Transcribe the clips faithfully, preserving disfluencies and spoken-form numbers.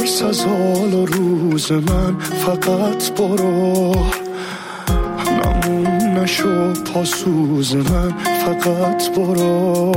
نیست از حال و روز من، فقط برو نمون نشو پاسوز من، فقط برو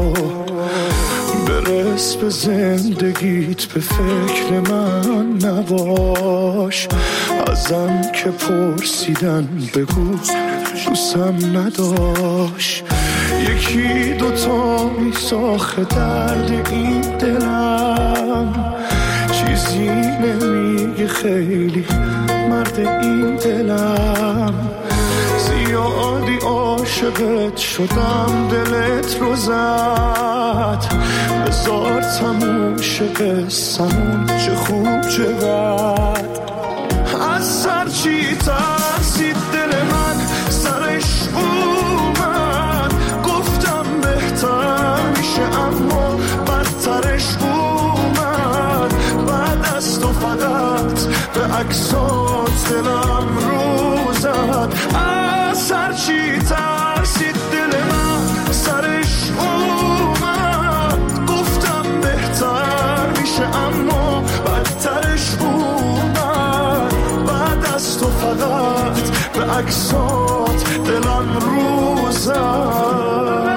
برس به زندگیت، به فکر من نباش. ازم که پرسیدن بگو دوستم نداشت. یکی دوتا میساخ درد این دلم، چیزی نمیگه خیلی مرد این دلم. زیادی عاشقت شدم دلت رو زد، بذار تموم شه قصه‌مون، چه خوب چه بد. از سر چی ترسید دل من، سرش اومد. گفتم بهتر میشه اما بدترش اومد. بعد از تو فقط به عکسات دلم رو زد. از سر چی ترسید دل من، سرش اومد. گفتم بهتر میشه اما بدترش اومد. بعد از تو فقط به عکسات دلم رو زد.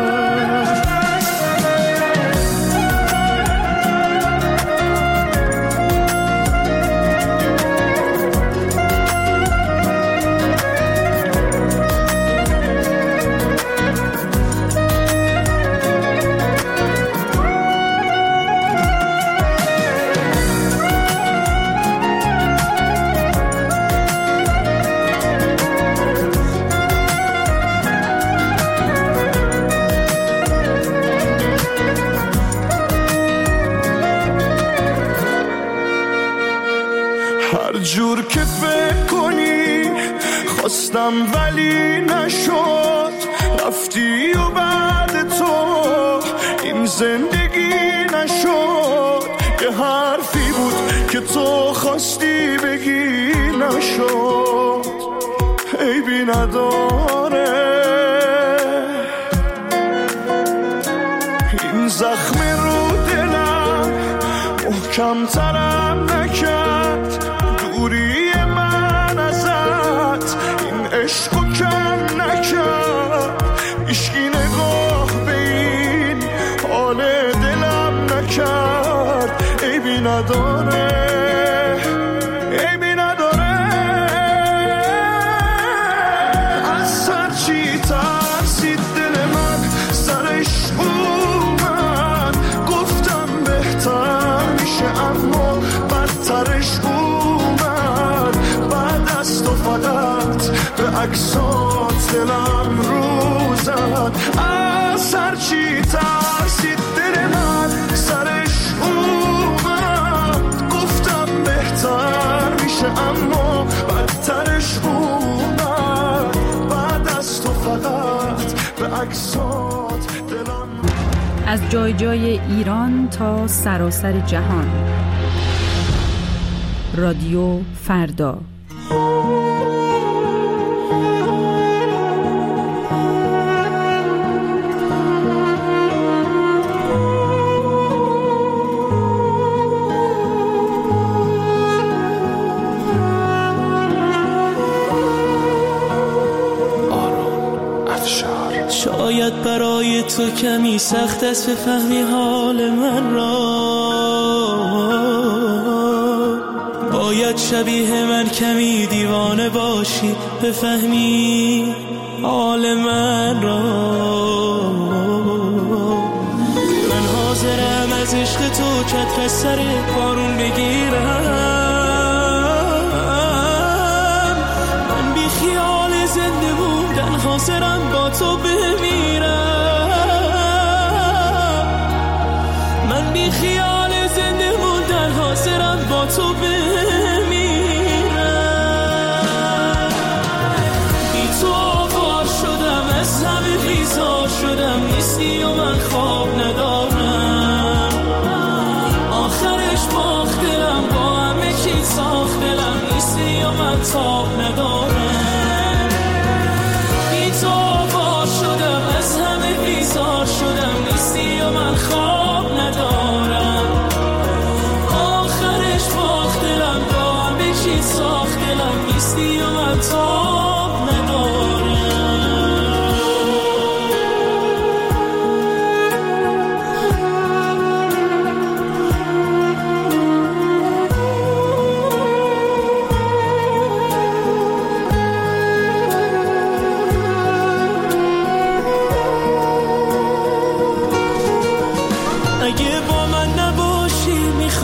هر جور که فکر کنی خواستم ولی نشد. رفتی و بعد تو این زندگی نشد. یه حرفی بود که تو خواستی بگی نشد. عیبی نداره این زخم رو دلم محکم ترم نکرد. دوری من ازت این عشقو کم نکرد. عشقی نگاه به این حال دلم نکرد. عیبی نداره عیبی نداره. از سر چی ترسید دل من، سرش اومد. گفتم بهتر میشه اما بدترش اومد. بعد از تو فقط به عکسات دلم رو زد. از سر چی ترسید دل من، سرش اومد. گفتم بهتر میشه اما بدترش اومد. بعد از تو فقط به عکسات دلم. از جای جای ایران تا سراسر جهان، رادیو فردا. شاید برای تو کمی سخت است بفهمی حال من را. باید شبیه من کمی دیوانه باشی بفهمی حال من را. من حاضرم از عشق تو چتر از سر بارون بگیرم. من بی خیال زنده بودن حاضرم با تو بمیرم. من بی خیال زنده بودن حاضرم با تو بمیرم. بی تو آوار شدم، از همه بیزار شدم. نیستی و من خواب ندارم. آخرش باخت دلم، با همه چی ساخت دلم. نیستی و من تاب ندارم. بی تو آوار شدم، از همه بیزار شدم. نیستی و من خواب ندارم. آخرش باخت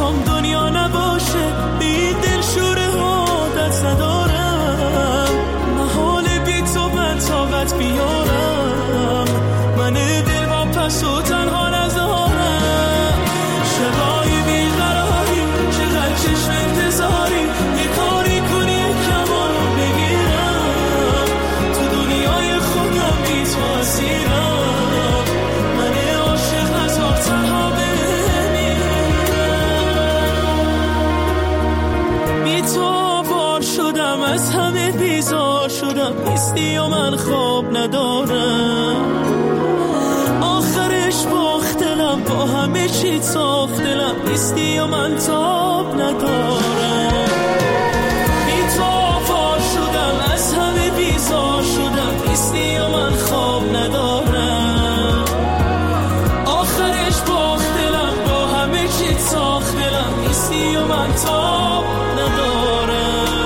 میخوام دنیا نباشه بی دل شوره عادت ندارم محال بی تو من طاقت بیارم من دل با پس و تنها نذارم شبای بیقراری چقدر چشم انتظاری یه کاری کنی کمان بگیرم تو دنیای خودم بی تو اسیرم من عاشق هزار تنها بمیرم بی تو آوار شدم از همه بیزار شدم نیستی و من خواب ندارم آخرش باخت دلم با همه چی ساخت دلم نیستی و من تاب ندارم بی تو آوار شدم از همه بیزار شدم نیستی و من خواب ندارم آخرش باخت دلم با همه چی ساخت دلم نیستی و من تاب ندارم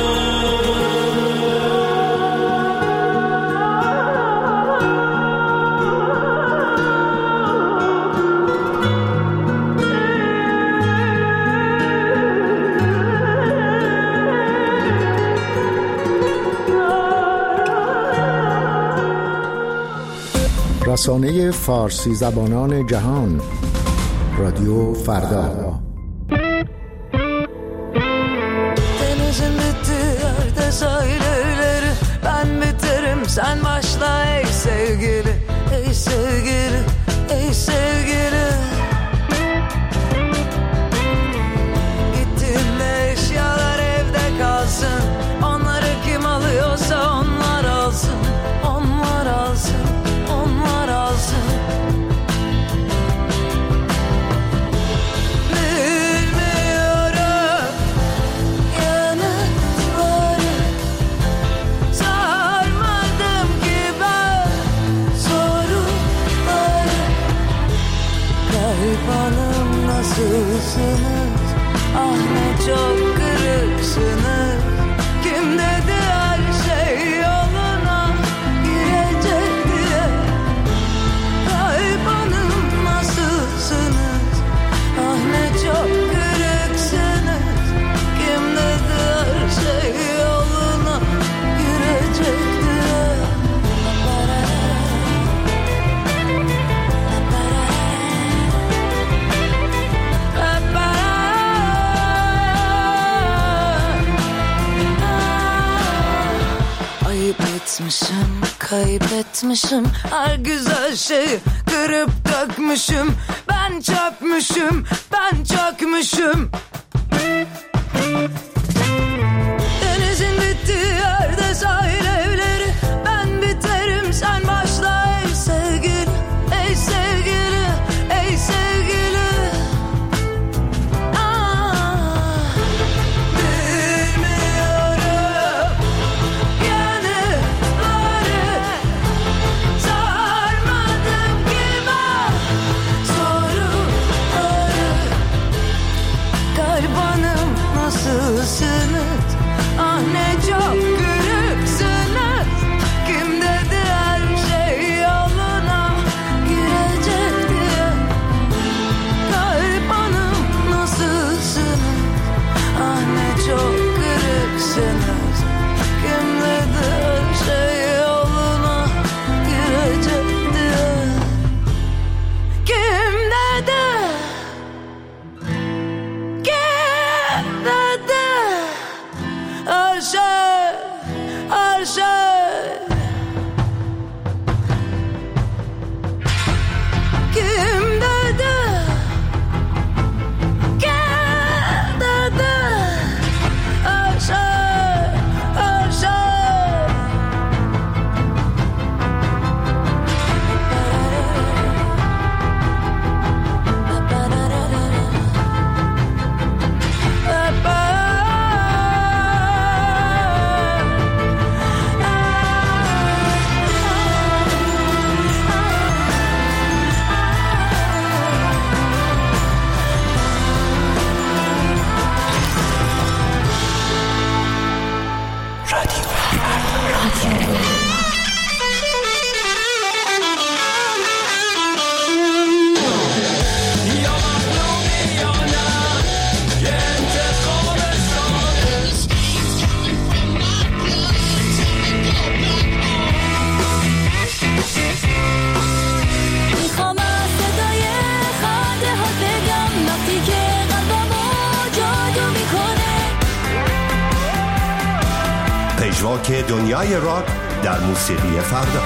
رسانه فارسی زبانان جهان رادیو فردا. Denizin bittiği yerde sahil evleri ben biterim sen başla ey sevgili ey sevgili ey sevgili gittiğinde eşyalar evde kalsın onları kim alıyorsa onlar alsın onlar alsın onlar alsın bilmiyorum yanıtları sarmadım ki ben soruları kayıp hanım nasılsınız ah ne çok kırıksınız kim dedi her şey yoluna girecek diye kayıp hanım nasılsınız ah ne çok kırıksınız kim dedi her şey yoluna girecek diye ayıp etmişim, kaybetmişim her güzel şeyi kırıp dökmüşüm. Ben çökmüşüm, ben çökmüşüm. Denizin bittiği yerde sahil evleri ben biterim sen başla ey sevgili, ey sevgili, ey sevgili. Ah, bilmiyorum yanıtları sarmadım ki ben soruları مجواک دنیای راک در موسیقی فردا.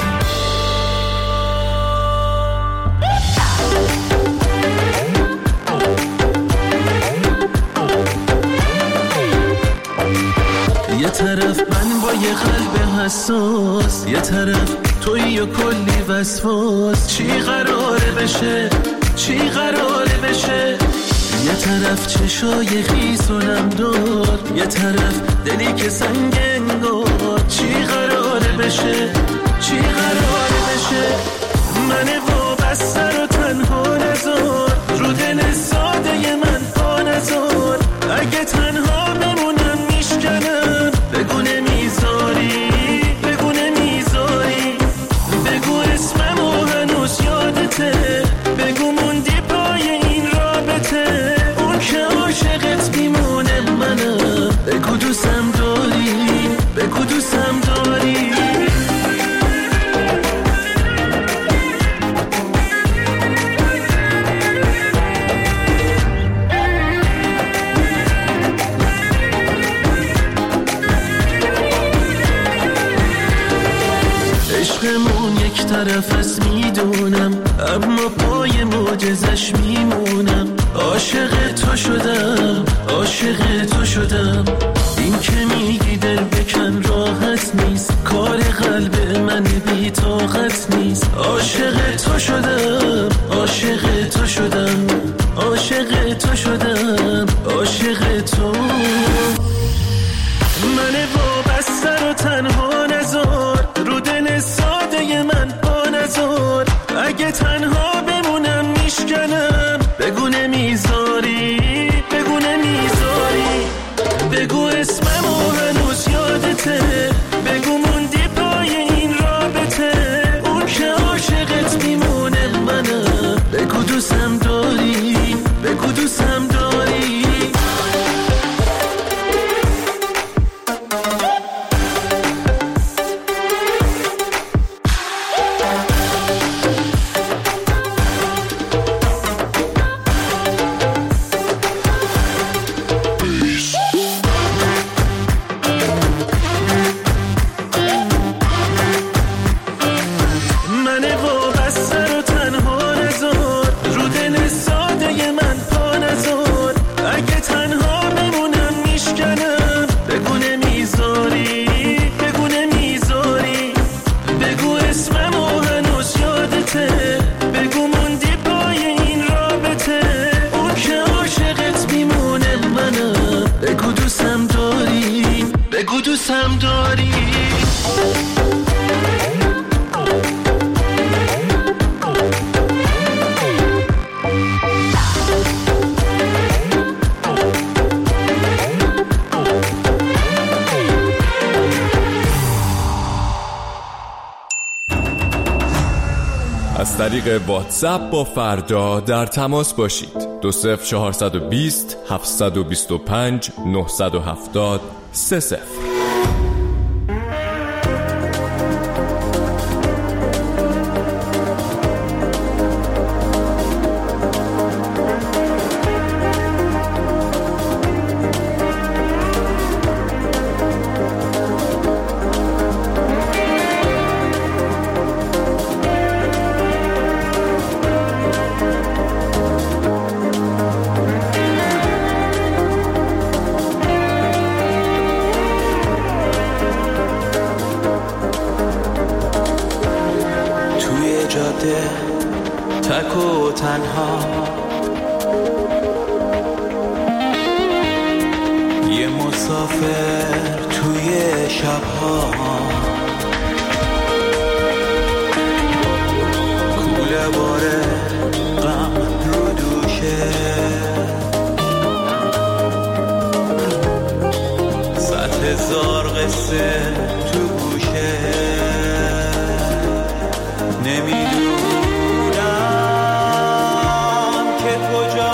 یه طرف من با یه قلب حساس، یه طرف توی و کلی وسواس. چی قراره بشه، چی قراره بشه؟ یه طرف چشای خیس و نمدار، یه طرف دلی که سنگ انگار. چی قراره بشه، چی قراره بشه؟ من وابسته رو تنها نذار، رو دل ساده من پا نذار. اگه تنها بمونم میشکنم، بگو نمیذاری، بگو نمیذاری. بگو اسممو هنوز یادته، بگو موندی پای این رابطه. اون که عاشقت میمونه منم، بگو دوستم داری، بگو دوستم داری. عشقمون یک طرف از میدونم، اما پای معجزش میمونم. عاشق تو شدم، عاشق تو شدم. این که میگی دل بکن راحت نیست، کار قلب من بی طاقت نیست. عاشق تو شدم، عاشق تو شدم، عاشق تو شدم، عاشق تو. من وابسته رو تنها نذار، رو دل ساده من پا نذار. اگه تنها بمونم میشکنم، بگو نمیذاری، بگو نمیذاری. بگو اسممو هنوز یادته، بگو موندی پای این رابطه. اون که عاشقت میمونه منم، بگو دوستم داری، بگو دوستم داری. از طریق واتساپ با فردا در تماس باشید. دو صفر چهارصد و بیست هفتصد و بیست و پنج نهصد و هفتاد سه صفر. تک و تنها یه مسافر توی شبها، کوله باره غم رو دوشه، صد هزار قصه تو گوشه. نمیدونم که کجا،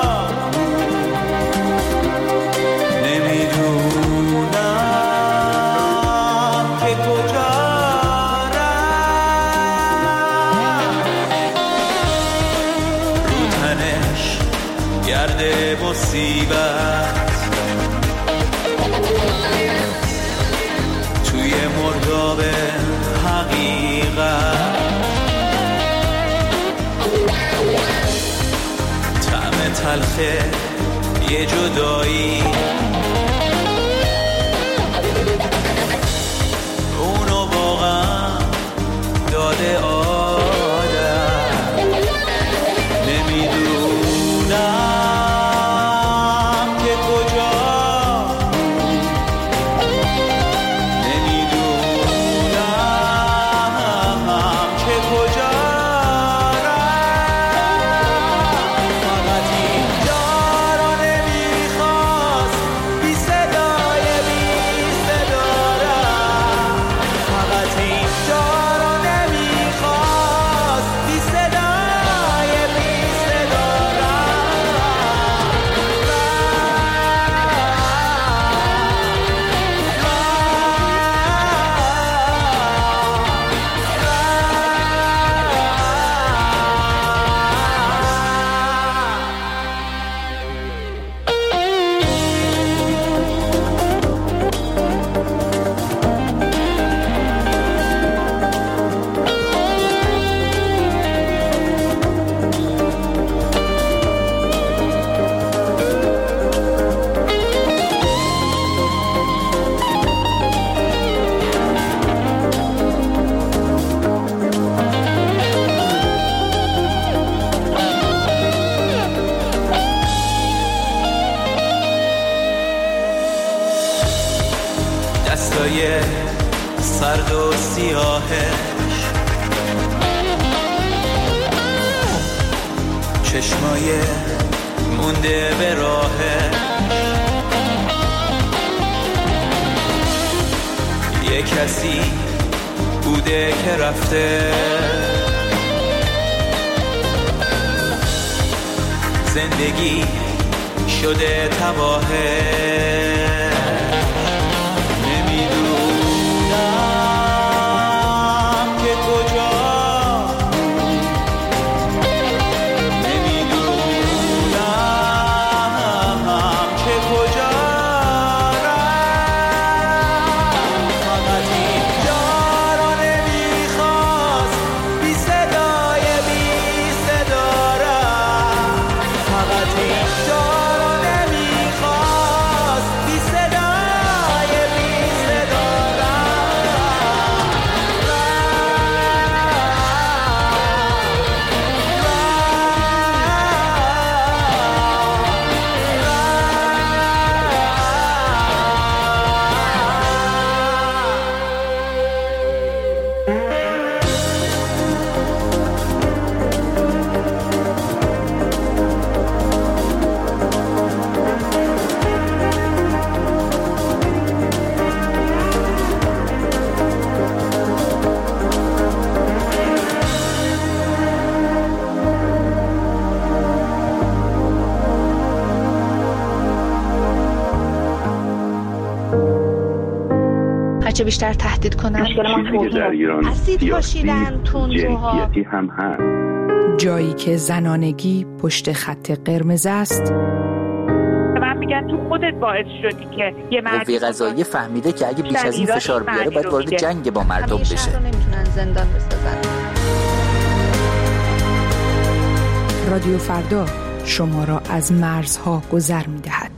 نمیدونم که کجا رفت. رو تنش گرده مصیبت، آفتاب حقیقت، طعم تلخه یه جدایی، اونو واقعا داده آدم. نمیدونم که کجا، نمیدونم که کجا رفت. فقط اینجا رو نمیخواست بی صدای بی صدا رفت. فقط اینجا رو نمیخواست بی صدای بی صدا دستای سرد و سیاهش، چشمای مونده به راهش، یه کسی بوده که رفته، زندگی شده تباهه. هرچه بیشتر تهدید کنن چیزی که در ایران سیاسی جنسیتی هم هست. جایی که زنانگی پشت خط قرمز است. من میگن تو خودت باعث شدی که یه مرد قوه قضاییه فهمیده که اگه بیش از این فشار بیاره باید وارد جنگ با مردم بشه. همیشه رو نمیتونن زندان بسازن. رادیو فردا شما را از مرزها گذر میدهد.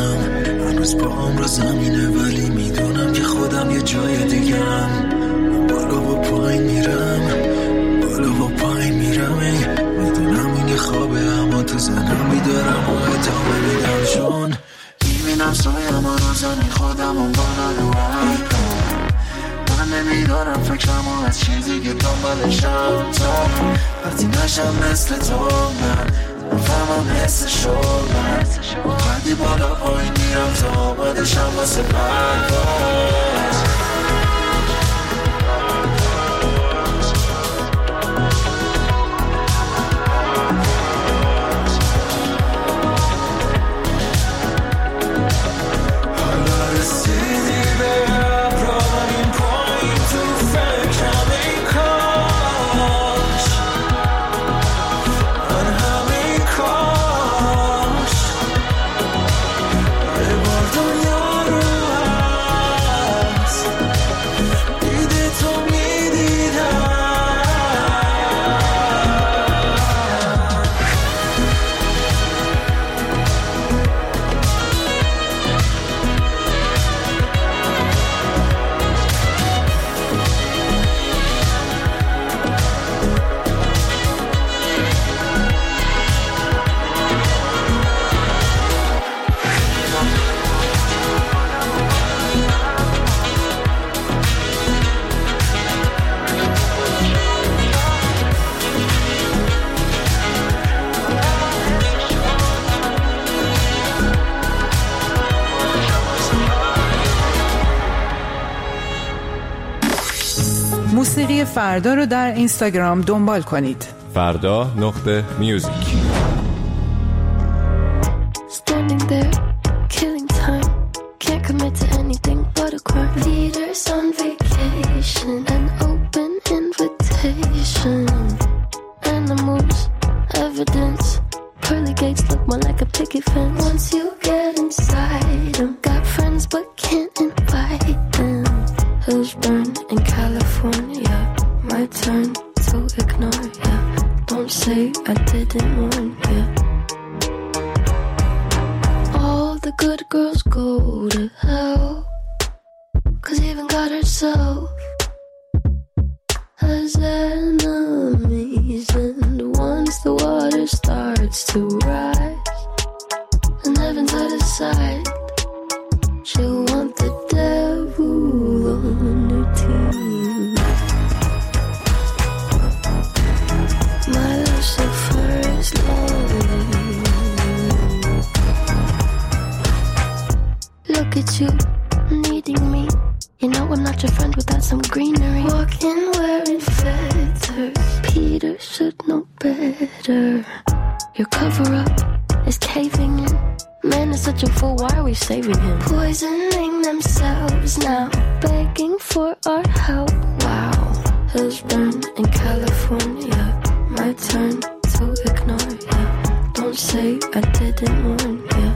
میدونم هنوز پاهم رو زمینه، ولی میدونم که خودم یه جای دیگم. بالا و پایین میرم، بالا و پایین میرم، میدونم این یه خوابه اما تو زنم میدارم و ادامه میدم، چون میبینم سایم رو زمین خودم و بالا رو حرکم. من نمیدارم فکرم و از چیزی که دنبالشم، تا وقتی نشم مثل تو من نفهمم حس شد من وقتی بالا پایین میرم تا آمدشم واسه پرواز. موسیقی فردا رو در اینستاگرام دنبال کنید. فردا نقطه میوزیک. Standing there, killing time. Can't commit to anything but a crime. Leaders on vacation, an open invitation. Animals, evidence. Pearly gates look more like a picket fence. Once you get inside them, got friends but can't invite them. Hills burn in California, my turn to ignore ya. Don't say I didn't warn ya. All the good girls go to hell, 'cause even God herself has enemies. And once the water starts to rise and heaven's out of sight, she'll want the devil on her team. My Lucifer is lonely. Look at you, needing me. You know I'm not your friend without some greenery. Walking wearing feathers, Peter should know better. Your cover-up is caving in. Man is such a fool, why are we saving him? Poisoning themselves now, begging for our help. Wow, hills burn in California, my turn to ignore ya. Don't say I didn't warn ya.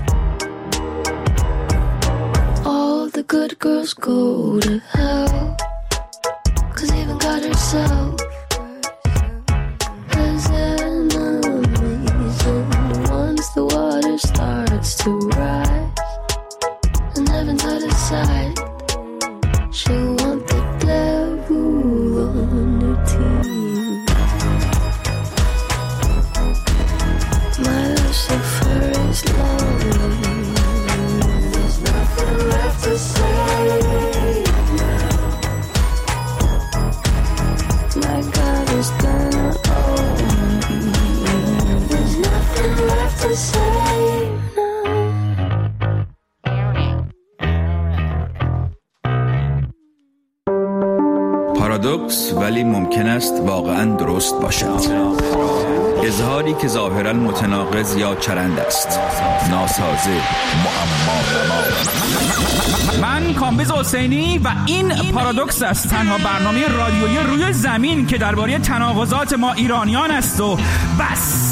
All the good girls go to hell, 'cause even God herself has enemies. And once the water starts to rise and heaven's out of sight, she'll want the devil on her team. My Lucifer is lonely. There's nothing left to say now. My God is gonna own me. There's nothing left to say now. پارادوکس ولی ممکن است واقعاً درست باشد. اظهاری که ظاهراً متناقض یا چرند است، ناسازه، معما. من کامبیز حسینی و این پارادوکس است، تنها برنامه رادیویی روی زمین که درباره تناقضات ما ایرانیان است و بس.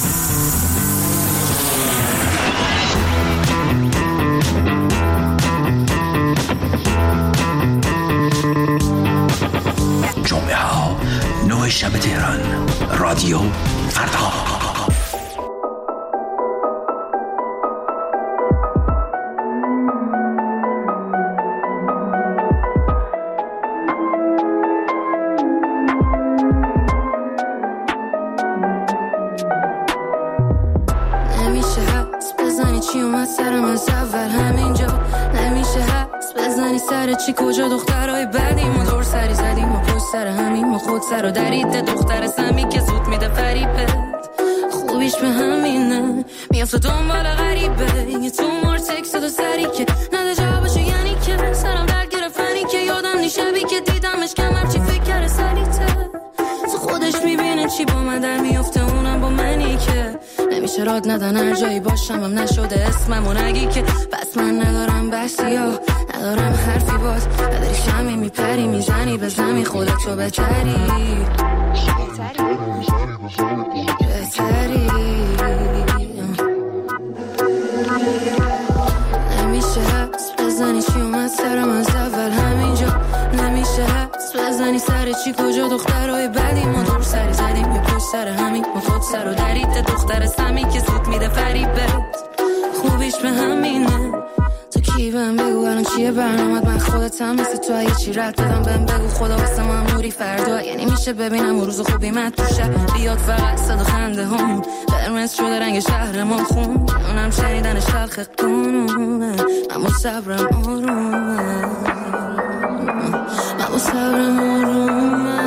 جمعه ها نه شب تهران، رادیو فردا. اول همینجا نمیشه حس بزنی سر چی کجا دخترای بعدی ما دور سری زدیم ما پشت سر همین ما خود سر و درید دختر سمی که زود میده فریبت خوبیش به همینه میافته دنبال غریبه یه تو مار تکست دو سری که نده جوابشو یعنی که سرم درد گرفتنی که یادم نی شبی که دیدمش کمر چی فکر کرده سلیته تو خودش میبینه چی با من در میافته اونم با منی که نمیشه راد ندن هر جایی باشم هم نشده اسمم و نگی که بس من ندارم بحثی ها ندارم حرفی باز نداری شمی میپری میزنی به زمین خودتو بتری بتری نمیشه حس بزنی چی اومد سرم از اول همینجا نمیشه حس بزنی سر چی کجا دخترهای بعدی ما دور سری زدیم یه پشت سر همین ما خود سر و درید دختر سمی که زود میده فریبت خوبیش به همینه تو کی بهم بگو الان چیه برنامت من خودتم مثل تو اگه چی رد بدم بهم بگو خدا واسه ما نوری فردا یعنی میشه ببینم روز خوبی من تو شب بیاد فقط صدا خنده هم قرمز شده رنگ شهر ما خون اونم شنیدنش تلخ قانونه اما صبرم آرومه اما صبرم آرومه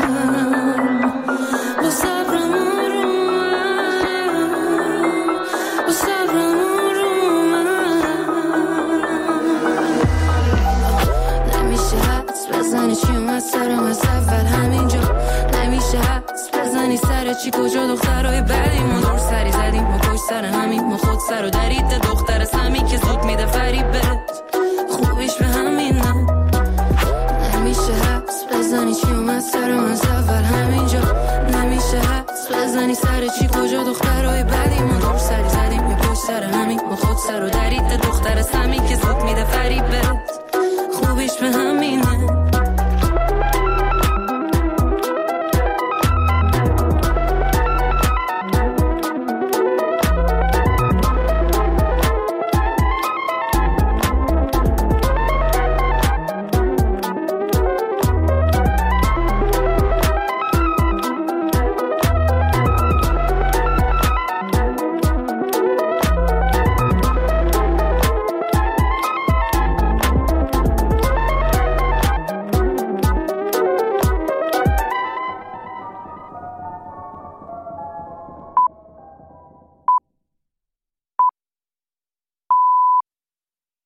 با صبرم آرومه با صبرم آرومه نمیشه حدس بزنی چی اومد سرم از اول همینجا نمیشه حدس بزنی سر چی کجا دخترهای بعدی ما دور سری زدیم ما پشت سر همین ما خود سر و درید دختر سمی که زود میده فریبت خوبیش به همینه نمیشه حدس بزنی چی اومد سرم از اول همینجا نمیشه حدس بزنی سر چی کجا دخترهای بعدی ما دور سری زدیم یه پشت سر همین ما خود سر و درید دختر سمی که زود میده فریبت خوبیش به همینه